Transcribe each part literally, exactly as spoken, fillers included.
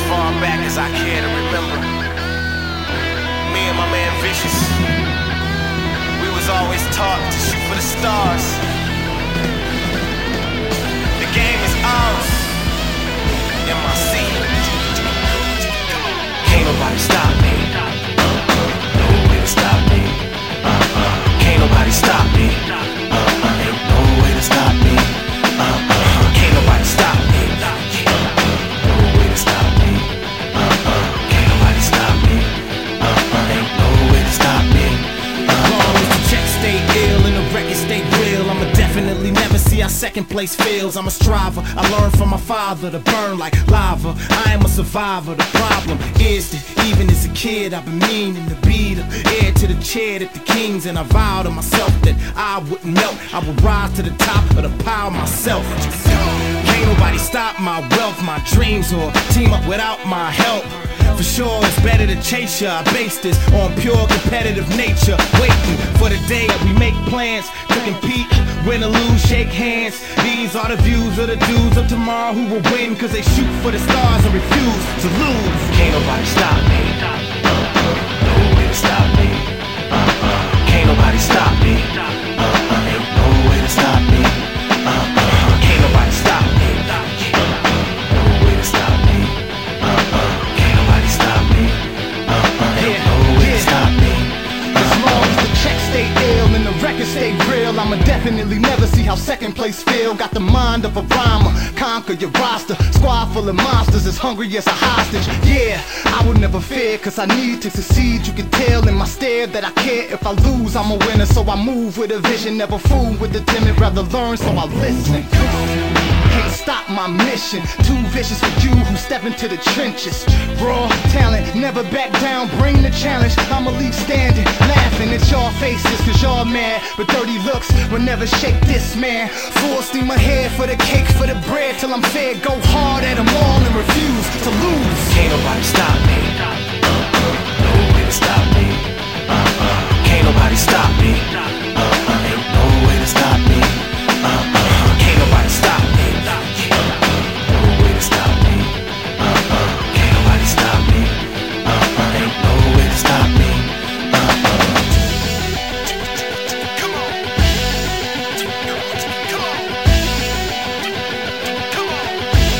far back as I care to remember. Me and my man Vicious, we was always taught to shoot for the stars. The game is ours, M I C. Can't nobody stop me. No way to stop me. Uh-uh. Can't nobody stop me. Uh-uh. Ain't no way to stop me. Uh-uh. Can't nobody stop me. No way to stop me. Uh-uh. Can't nobody stop me. Uh-uh. Ain't no way to stop me. As long as the checks stay ill and the records stay real, I'ma definitely never see how second place feels. I'm a striver, I learned from my father to burn like lava. I am a survivor, the problem is that even as a kid I've been meaning to be the heir to the chair that the kings, and I vowed to myself that I wouldn't melt. I would rise to the top of the pile myself. Can't nobody stop my wealth, my dreams, or team up without my help. For sure it's better to chase ya. I base this on pure competitive nature, waiting for the day that we make plans to compete, win or lose, shake hands. These are the views of the dudes of tomorrow who will win, cause they shoot for the stars and refuse to lose. Can't nobody stop me. No way to stop me. Uh-uh. Can't nobody stop me. Uh-uh. Ain't no way to stop me. Uh-uh. Can't nobody stop me. No way to stop me. Uh-uh. Can't nobody stop me. Uh-uh. Ain't no way to stop me. As long as the checks stay ill and the records stay real, I'ma definitely never see how second place feel. Got the mind of a rhymer, conquer your roster. Squad full of monsters as hungry as a hostage. Yeah, I would never fear, cause I need to succeed. You can tell in my stare that I care. If I lose, I'm a winner, so I move with a vision. Never fool with the timid, rather learn, so I listen. Can't stop my mission. Too vicious for you who step into the trenches. Raw talent, never back down, bring the challenge. I'ma leave standing, laughing at y'all faces, cause y'all mad. But dirty looks will never shake this man. Full steam ahead for the cake, for the bread, till I'm fed. Go hard at them all and refuse to lose. Can't nobody stop me. No way to stop me. Uh-uh. Can't nobody stop me. Uh-uh. Ain't no way to stop me. Uh-uh. Can't nobody stop me. No way to stop me. Uh-uh. Can't nobody stop me. Uh-uh. Ain't no way to stop me. Uh-uh. Come on. Come on. Come on.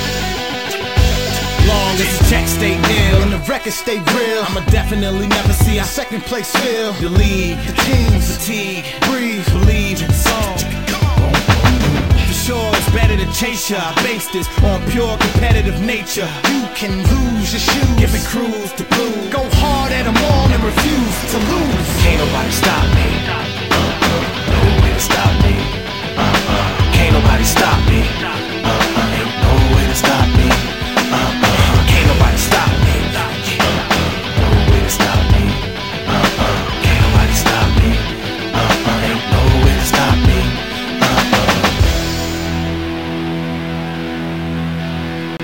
Long as the checks stay ill and the records stay real, I'ma definitely never see how second place feel. The league, the teams, fatigue, breathe, believe in the song. For sure it's better to chase ya. I base this on pure competitive nature. You can lose your shoes, giving crews to prove. Go hard at them all and refuse to lose. Can't nobody stop me.